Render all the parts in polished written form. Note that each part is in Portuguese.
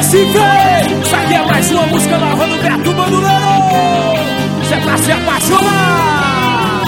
Recife. Isso aqui é mais uma música nova do Beto Bandoleiro. Isso é pra se apaixonar.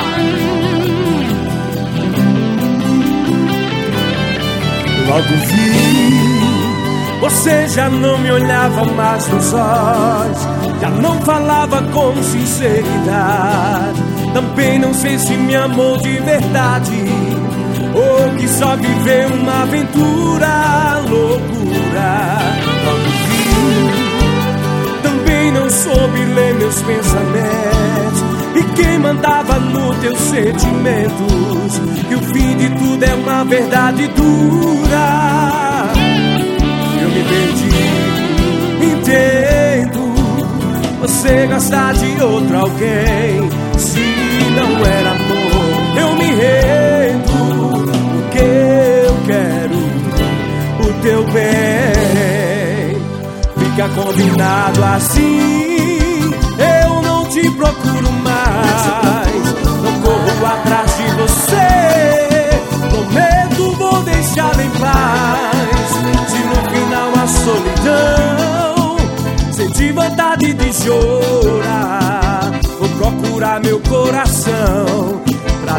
Logo vi, você já não me olhava mais nos olhos, já não falava com sinceridade. Também não sei se me amou de verdade ou que só viveu uma aventura, loucura. Logo vi, também não soube ler meus pensamentos, e quem mandava nos teus sentimentos, que o fim de tudo é uma verdade dura. Eu me perdi, entendo, você gosta de outro alguém. Se não era amor, eu me rendo, porque eu quero o teu bem. Fica combinado assim, eu não te procuro mais, não corro atrás de você, prometo vou deixá-la em paz. Se no final a solidão sentir vontade de chorar, vou procurar meu coração pra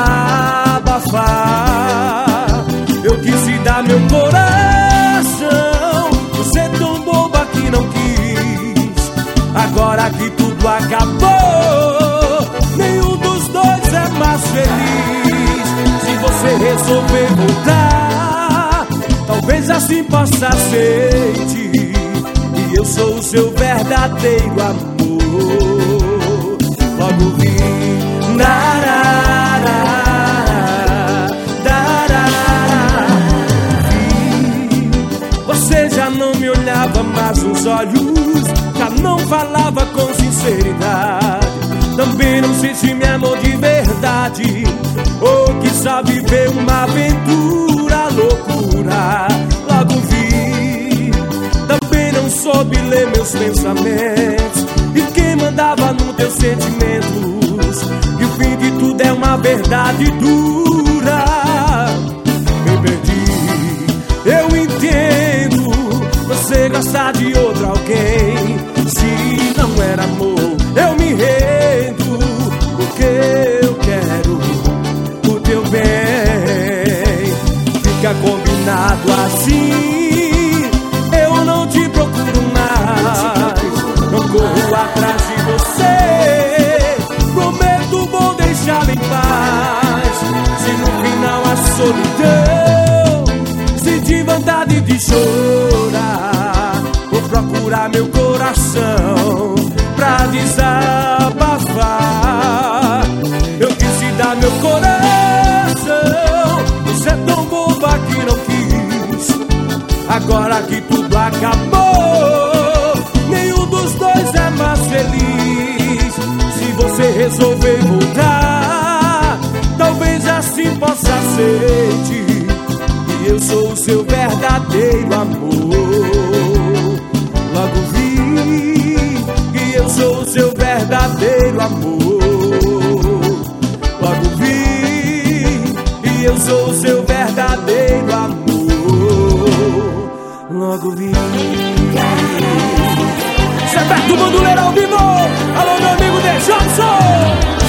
desabafar. Eu quis te dar meu coração, você tão boba que não quis. Agora que tudo acabou, nenhum dos dois é mais feliz. Se você resolver voltar, talvez assim possa sentir que eu sou o seu verdadeiro amor. Logo vi, você já não me olhava mais nos olhos, já não falava com sinceridade. Também não sei se me amou de verdade ou que só viveu uma aventura, loucura. Logo vi, também não soube ler meus pensamentos, e quem mandava nos teus sentimentos, que o fim de tudo é uma verdade dura. Me perdi, eu entendo, você gosta de outro alguém. Se não era amor, eu me rendo, porque eu quero o teu bem. Fica combinado assim, eu não te procuro mais, não corro atrás de você, prometo vou deixá-la em paz. Se no final a solidão sentir vontade de chorar, vou procurar meu coração pra desabafar. Eu quis te dar meu coração, você é tão boba que não quis. Agora que tudo acabou, nenhum dos dois é mais feliz. Se você resolver voltar, talvez assim possa sentir que eu sou o seu verdadeiro amor. Logo vi que eu sou o seu verdadeiro amor. Logo vi que eu sou o seu verdadeiro amor. Logo vi. Isso é Beto Bandoleiro ao vivo. Alô, meu amigo De Johnson.